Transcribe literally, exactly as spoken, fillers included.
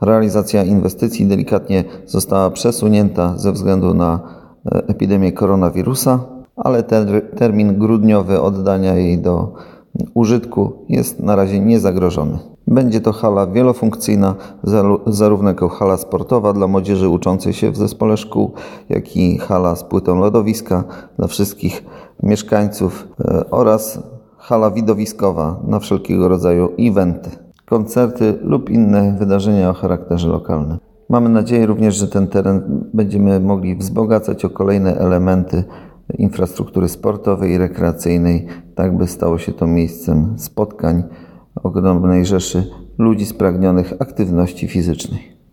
realizacja inwestycji delikatnie została przesunięta ze względu na epidemię koronawirusa, ale ter, termin grudniowy oddania jej do użytku jest na razie niezagrożony. Będzie to hala wielofunkcyjna, zarówno jako hala sportowa dla młodzieży uczącej się w zespole szkół, jak i hala z płytą lodowiska dla wszystkich mieszkańców oraz hala widowiskowa na wszelkiego rodzaju eventy, koncerty lub inne wydarzenia o charakterze lokalnym. Mamy nadzieję również, że ten teren będziemy mogli wzbogacać o kolejne elementy infrastruktury sportowej i rekreacyjnej, tak by stało się to miejscem spotkań ogromnej rzeszy ludzi spragnionych aktywności fizycznej.